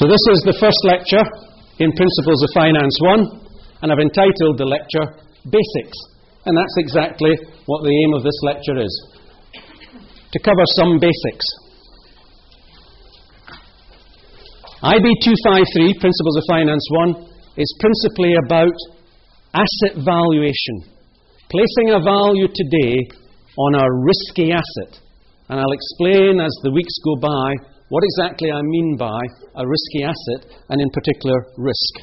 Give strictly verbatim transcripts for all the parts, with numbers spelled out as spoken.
So this is the first lecture in Principles of Finance one, and I've entitled the lecture Basics. And that's exactly what the aim of this lecture is, to cover some basics. I B two fifty-three, Principles of Finance one, is principally about asset valuation, placing a value today on a risky asset. And I'll explain as the weeks go by what exactly I mean by a risky asset, and in particular, risk.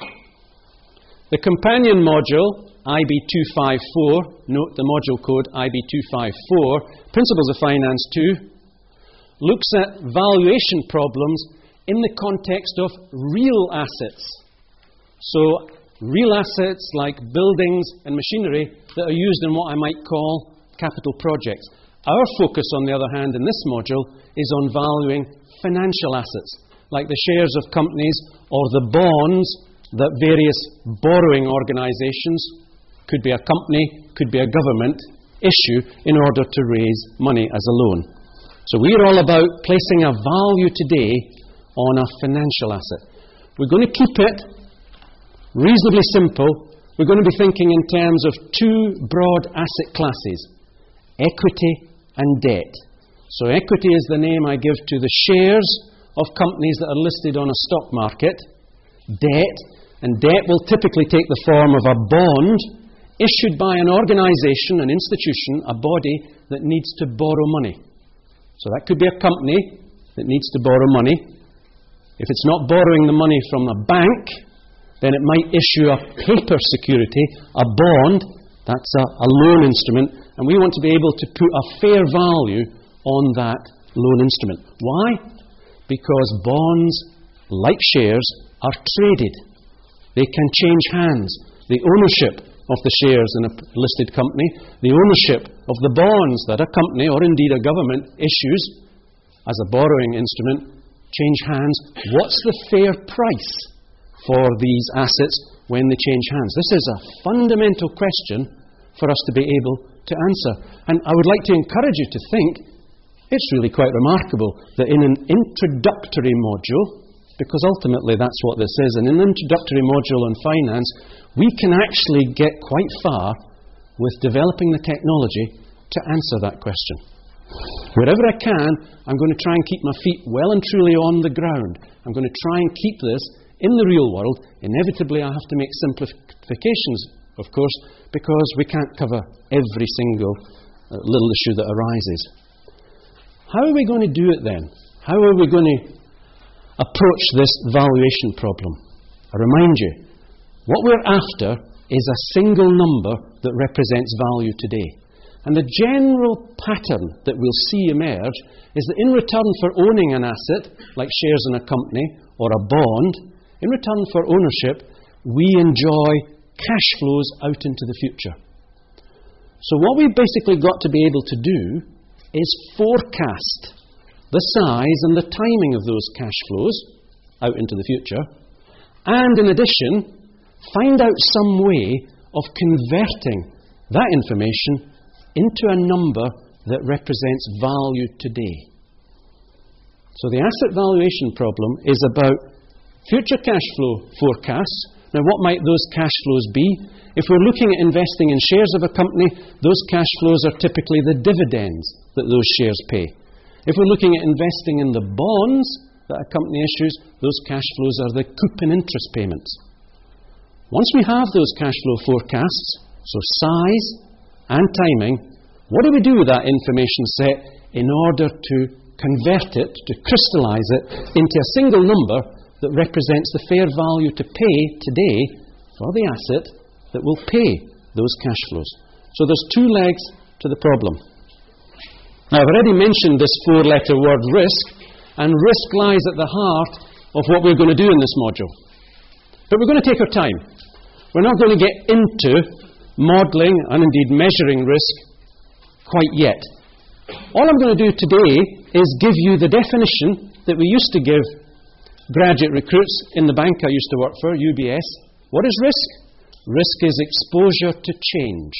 The companion module, I B two fifty-four, note the module code I B two fifty-four, Principles of Finance two, looks at valuation problems in the context of real assets. So, real assets like buildings and machinery that are used in what I might call capital projects. Our focus, on the other hand, in this module is on valuing financial assets, like the shares of companies or the bonds that various borrowing organisations, could be a company, could be a government, issue in order to raise money as a loan. So we're all about placing a value today on a financial asset. We're going to keep it reasonably simple. We're going to be thinking in terms of two broad asset classes: equity and debt. So equity is the name I give to the shares of companies that are listed on a stock market. Debt, and debt will typically take the form of a bond issued by an organisation, an institution, a body that needs to borrow money. So that could be a company that needs to borrow money. If it's not borrowing the money from a bank, then it might issue a paper security, a bond. That's a, a loan instrument, and we want to be able to put a fair value on that loan instrument. Why? Because bonds, like shares, are traded. They can change hands. The ownership of the shares in a listed company, the ownership of the bonds that a company or indeed a government issues as a borrowing instrument, change hands. What's the fair price for these assets when they change hands? This is a fundamental question for us to be able to answer. And I would like to encourage you to think it's really quite remarkable that in an introductory module, because ultimately that's what this is, in an introductory module on finance, we can actually get quite far with developing the technology to answer that question. Wherever I can, I'm going to try and keep my feet well and truly on the ground. I'm going to try and keep this in the real world. Inevitably, I have to make simplifications, of course, because we can't cover every single uh, little issue that arises. How are we going to do it then? How are we going to approach this valuation problem? I remind you, what we're after is a single number that represents value today. And the general pattern that we'll see emerge is that in return for owning an asset, like shares in a company or a bond, in return for ownership, we enjoy cash flows out into the future. So what we've basically got to be able to do is forecast the size and the timing of those cash flows out into the future, and in addition, find out some way of converting that information into a number that represents value today. So the asset valuation problem is about future cash flow forecasts. Now, what might those cash flows be? If we're looking at investing in shares of a company, those cash flows are typically the dividends that those shares pay. If we're looking at investing in the bonds that a company issues, those cash flows are the coupon interest payments. Once we have those cash flow forecasts, so size and timing, what do we do with that information set in order to convert it, to crystallize it into a single number that represents the fair value to pay today for the asset that will pay those cash flows? So there's two legs to the problem. Now, I've already mentioned this four-letter word risk, and risk lies at the heart of what we're going to do in this module. But we're going to take our time. We're not going to get into modelling and indeed measuring risk quite yet. All I'm going to do today is give you the definition that we used to give graduate recruits in the bank I used to work for, U B S. What is risk? Risk is exposure to change.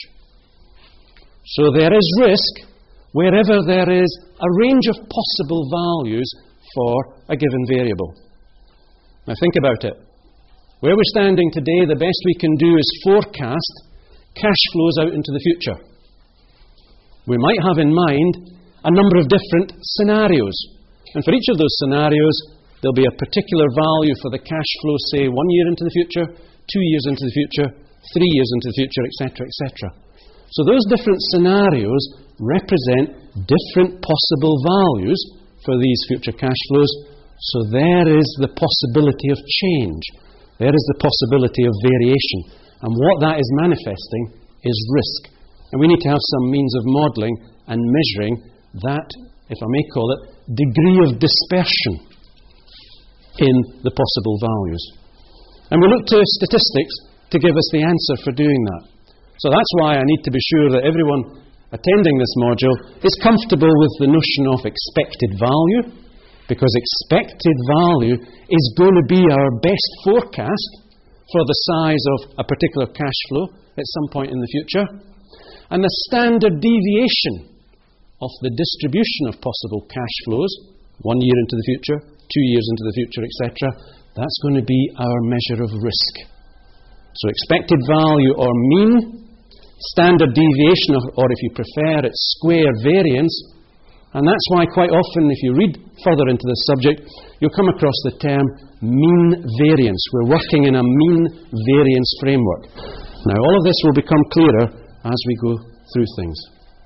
So there is risk wherever there is a range of possible values for a given variable. Now think about it. Where we're standing today, the best we can do is forecast cash flows out into the future. We might have in mind a number of different scenarios. And for each of those scenarios, there'll be a particular value for the cash flow, say, one year into the future, two years into the future, three years into the future, et cetera, et cetera. So those different scenarios represent different possible values for these future cash flows. So there is the possibility of change. There is the possibility of variation. And what that is manifesting is risk. And we need to have some means of modelling and measuring that, if I may call it, degree of dispersion in the possible values. And we look to statistics to give us the answer for doing that. So that's why I need to be sure that everyone attending this module is comfortable with the notion of expected value, because expected value is going to be our best forecast for the size of a particular cash flow at some point in the future. And the standard deviation of the distribution of possible cash flows, one year into the future, two years into the future, et cetera, that's going to be our measure of risk. So expected value or mean, standard deviation, or, or if you prefer, it's square variance. And that's why quite often, if you read further into this subject, you'll come across the term mean variance. We're working in a mean variance framework. Now, all of this will become clearer as we go through things.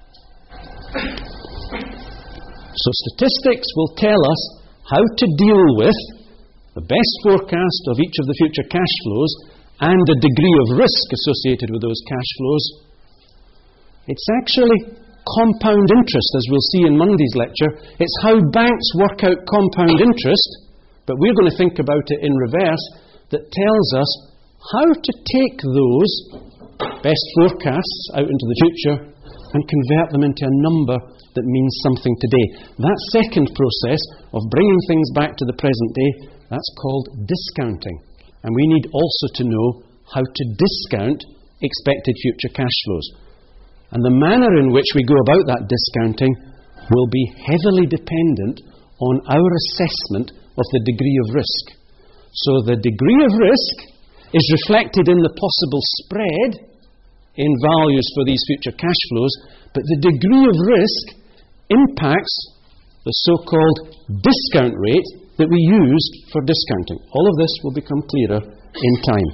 So statistics will tell us how to deal with the best forecast of each of the future cash flows and the degree of risk associated with those cash flows. It's actually compound interest, as we'll see in Monday's lecture. It's how banks work out compound interest, but we're going to think about it in reverse, that tells us how to take those best forecasts out into the future and convert them into a number that means something today. That second process of bringing things back to the present day, that's called discounting. And we need also to know how to discount expected future cash flows. And the manner in which we go about that discounting will be heavily dependent on our assessment of the degree of risk. So the degree of risk is reflected in the possible spread in values for these future cash flows, but the degree of risk impacts the so-called discount rate that we use for discounting. All of this will become clearer in time.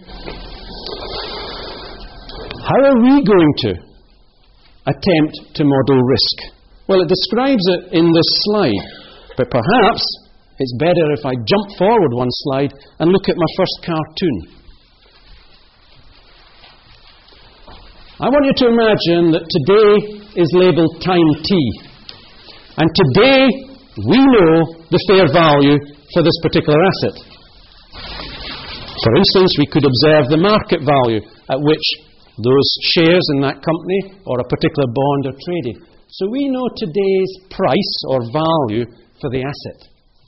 How are we going to attempt to model risk? Well, it describes it in this slide, but perhaps it's better if I jump forward one slide and look at my first cartoon. I want you to imagine that today is labelled time T. And today we know the fair value for this particular asset. For instance, we could observe the market value at which those shares in that company or a particular bond are traded. So we know today's price or value for the asset.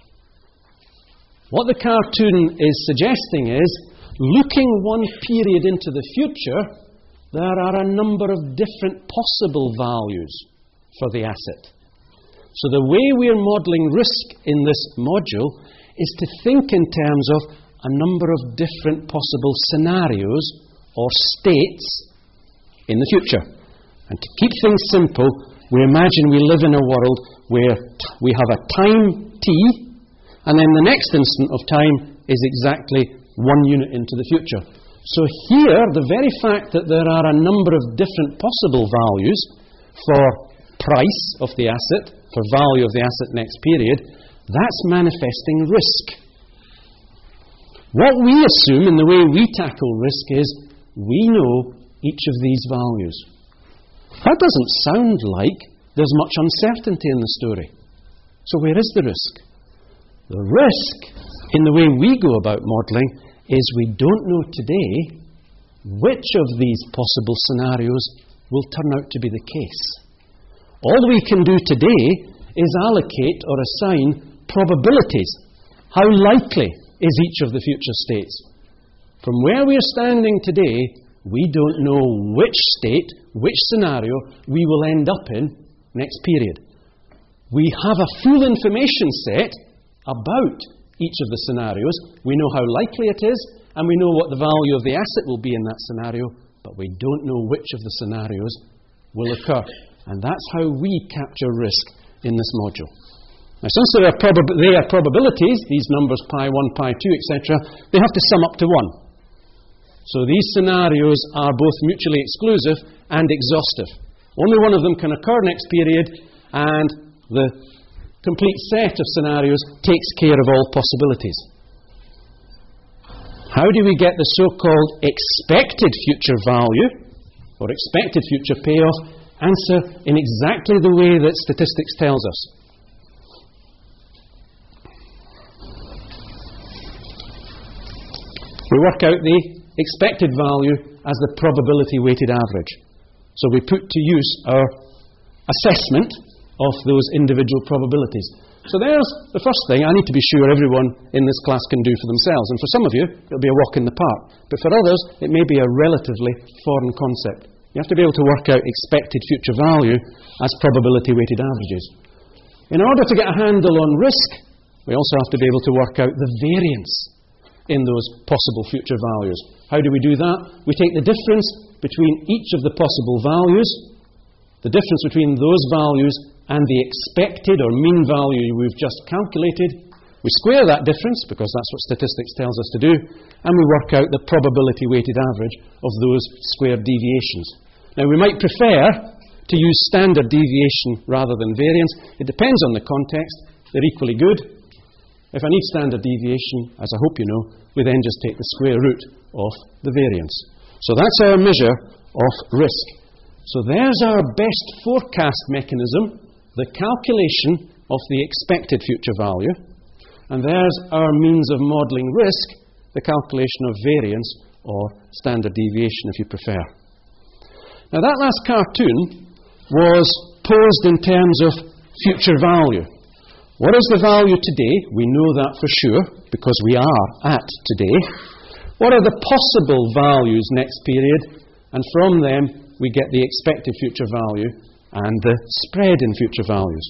What the cartoon is suggesting is, looking one period into the future, there are a number of different possible values for the asset. So the way we're modelling risk in this module is to think in terms of a number of different possible scenarios or states in the future. And to keep things simple, we imagine we live in a world where t- we have a time T, and then the next instant of time is exactly one unit into the future. So here, the very fact that there are a number of different possible values for price of the asset, for value of the asset next period, that's manifesting risk. What we assume in the way we tackle risk is we know each of these values. That doesn't sound like there's much uncertainty in the story. So where is the risk? The risk in the way we go about modelling is we don't know today which of these possible scenarios will turn out to be the case. All we can do today is allocate or assign probabilities. How likely is each of the future states? From where we are standing today, we don't know which state, which scenario we will end up in next period. We have a full information set about each of the scenarios. We know how likely it is, and we know what the value of the asset will be in that scenario, but we don't know which of the scenarios will occur. And that's how we capture risk in this module. Now, since there are, probab- they are probabilities, these numbers pi one, pi two, et cetera, they have to sum up to one. So these scenarios are both mutually exclusive and exhaustive. Only one of them can occur next period, and the complete set of scenarios takes care of all possibilities. How do we get the so-called expected future value, or expected future payoff, answer in exactly the way that statistics tells us? We work out the expected value as the probability weighted average. So we put to use our assessment of those individual probabilities. So there's the first thing I need to be sure everyone in this class can do for themselves. And for some of you, it'll be a walk in the park. But for others, it may be a relatively foreign concept. You have to be able to work out expected future value as probability weighted averages. In order to get a handle on risk, we also have to be able to work out the variance in those possible future values. How do we do that? We take the difference between each of the possible values, the difference between those values and the expected or mean value we've just calculated. We square that difference, because that's what statistics tells us to do, and we work out the probability weighted average of those squared deviations. Now, we might prefer to use standard deviation rather than variance. It depends on the context. They're equally good. If I need standard deviation, as I hope you know, we then just take the square root of the variance. So that's our measure of risk. So there's our best forecast mechanism, the calculation of the expected future value. And there's our means of modelling risk, the calculation of variance or standard deviation, if you prefer. Now, that last cartoon was posed in terms of future value. What is the value today? We know that for sure, because we are at today. What are the possible values next period? And from them, we get the expected future value and the spread in future values.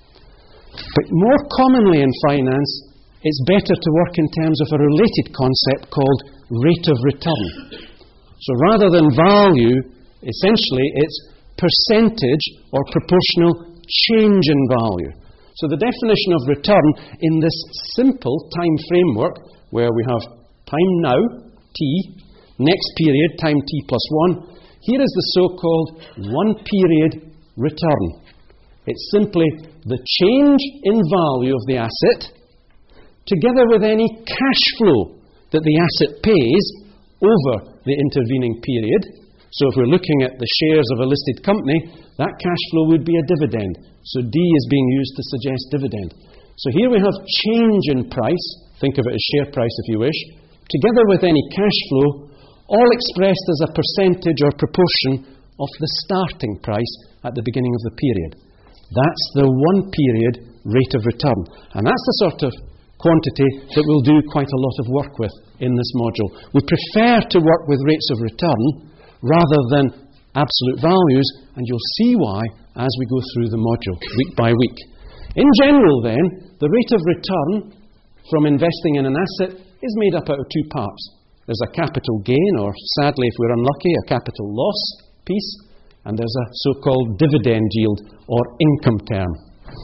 But more commonly in finance, it's better to work in terms of a related concept called rate of return. So rather than value, essentially it's percentage or proportional change in value. So the definition of return in this simple time framework, where we have time now, t, next period, time t plus one, here is the so-called one-period return. It's simply the change in value of the asset together with any cash flow that the asset pays over the intervening period. So if we're looking at the shares of a listed company, that cash flow would be a dividend. So D is being used to suggest dividend. So here we have change in price, think of it as share price if you wish, together with any cash flow, all expressed as a percentage or proportion of the starting price at the beginning of the period. That's the one period rate of return. And that's the sort of quantity that we'll do quite a lot of work with in this module. We prefer to work with rates of return rather than absolute values, and you'll see why as we go through the module week by week. In general then, the rate of return from investing in an asset is made up out of two parts. There's a capital gain, or sadly if we're unlucky, a capital loss piece, and there's a so-called dividend yield or income term.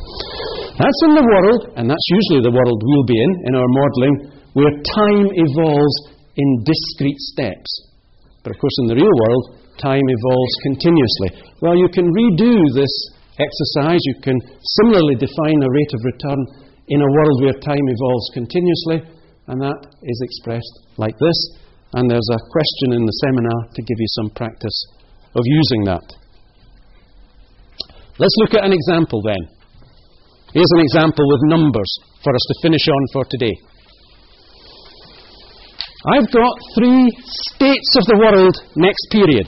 That's in the world, and that's usually the world we'll be in, in our modelling, where time evolves in discrete steps. But of course in the real world, time evolves continuously. Well, you can redo this exercise. You can similarly define a rate of return in a world where time evolves continuously, and that is expressed like this. And there's a question in the seminar to give you some practice of using that. Let's look at an example then. Here's an example with numbers for us to finish on for today. I've got three states of the world next period.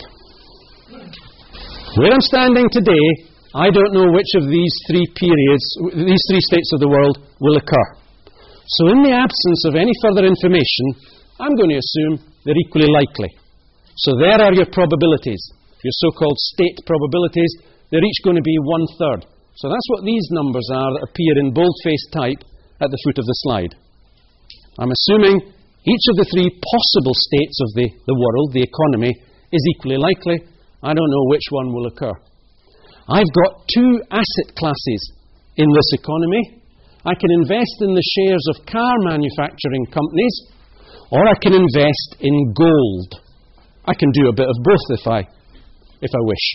Where I'm standing today, I don't know which of these three periods, these three states of the world will occur. So in the absence of any further information, I'm going to assume they're equally likely. So there are your probabilities, your so-called state probabilities. They're each going to be one-third. So that's what these numbers are that appear in bold-faced type at the foot of the slide. I'm assuming each of the three possible states of the, the world, the economy, is equally likely. I don't know which one will occur. I've got two asset classes in this economy. I can invest in the shares of car manufacturing companies, or I can invest in gold. I can do a bit of both if I, if I wish.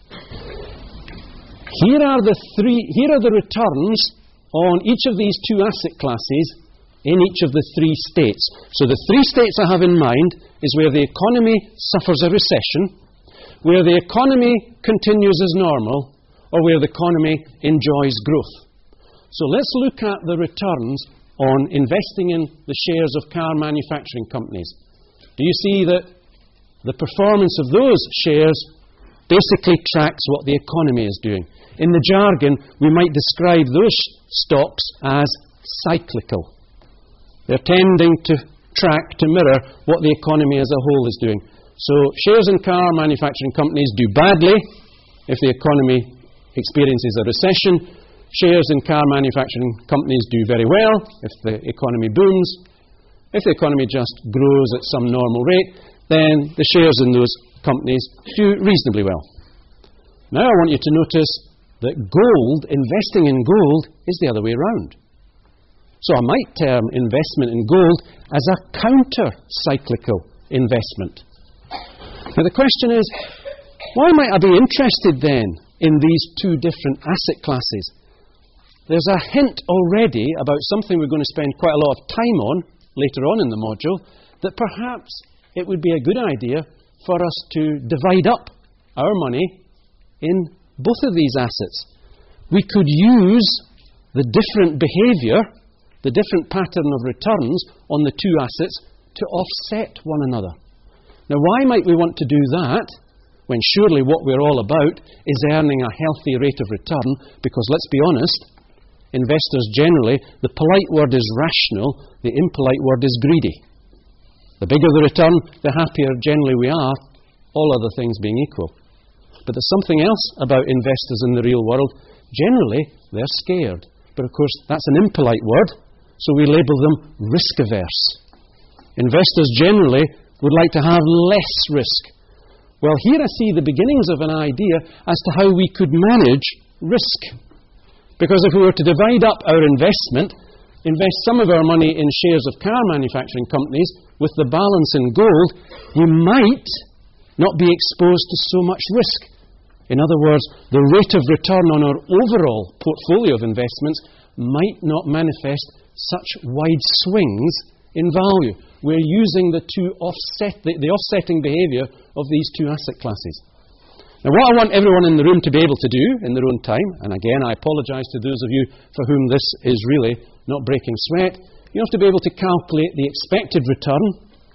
Here are the three. Here are the returns on each of these two asset classes in each of the three states. So the three states I have in mind is where the economy suffers a recession, where the economy continues as normal, or where the economy enjoys growth. So let's look at the returns on investing in the shares of car manufacturing companies. Do you see that the performance of those shares basically tracks what the economy is doing? In the jargon, we might describe those stocks as cyclical. They're tending to track, to mirror what the economy as a whole is doing. So shares in car manufacturing companies do badly if the economy experiences a recession. Shares in car manufacturing companies do very well if the economy booms. If the economy just grows at some normal rate, then the shares in those companies do reasonably well. Now I want you to notice that gold, investing in gold, is the other way around. So I might term investment in gold as a counter-cyclical investment. Now the question is, why might I be interested then in these two different asset classes? There's a hint already about something we're going to spend quite a lot of time on later on in the module, that perhaps it would be a good idea for us to divide up our money in both of these assets. We could use the different behaviour, the different pattern of returns on the two assets to offset one another. Now, why might we want to do that when surely what we're all about is earning a healthy rate of return? Because let's be honest, investors generally, the polite word is rational, the impolite word is greedy. The bigger the return, the happier generally we are, all other things being equal. But there's something else about investors in the real world. Generally, they're scared. But of course, that's an impolite word, so we label them risk-averse. Investors generally would like to have less risk. Well, here I see the beginnings of an idea as to how we could manage risk. Because if we were to divide up our investment, invest some of our money in shares of car manufacturing companies with the balance in gold, we might not be exposed to so much risk. In other words, the rate of return on our overall portfolio of investments might not manifest such wide swings in value. We're using the two offset, the, the offsetting behaviour of these two asset classes. Now, what I want everyone in the room to be able to do in their own time, and again, I apologise to those of you for whom this is really not breaking sweat, you have to be able to calculate the expected return,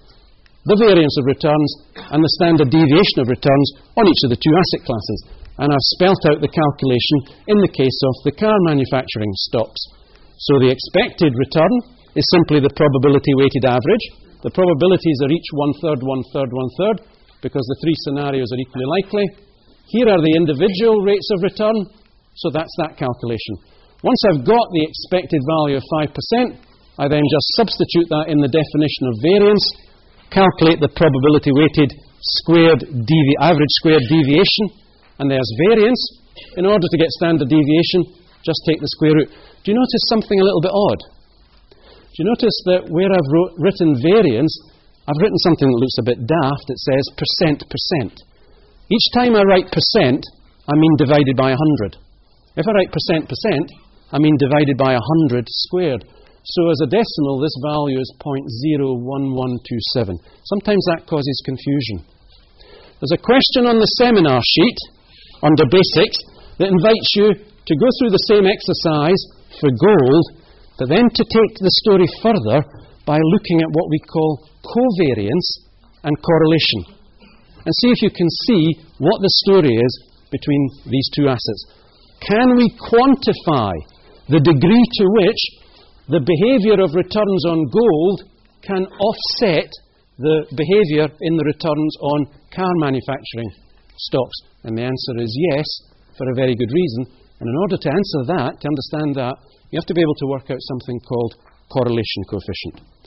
the variance of returns, and the standard deviation of returns on each of the two asset classes. And I've spelt out the calculation in the case of the car manufacturing stocks. So the expected return is simply the probability-weighted average. The probabilities are each one-third, one-third, one-third, because the three scenarios are equally likely. Here are the individual rates of return, so that's that calculation. Once I've got the expected value of five percent, I then just substitute that in the definition of variance, calculate the probability-weighted squared devi- average squared deviation, and there's variance. In order to get standard deviation, just take the square root. Do you notice something a little bit odd? Do you notice that where I've wrote, written variance, I've written something that looks a bit daft. It says percent percent. Each time I write percent, I mean divided by one hundred. If I write percent percent, I mean divided by one hundred squared. So as a decimal, this value is zero point zero one one two seven. Sometimes that causes confusion. There's a question on the seminar sheet under basics that invites you to go through the same exercise for gold, but then to take the story further by looking at what we call covariance and correlation. And see if you can see what the story is between these two assets. Can we quantify the degree to which the behaviour of returns on gold can offset the behaviour in the returns on car manufacturing stocks? And the answer is yes, for a very good reason. And in order to answer that, to understand that, you have to be able to work out something called correlation coefficient.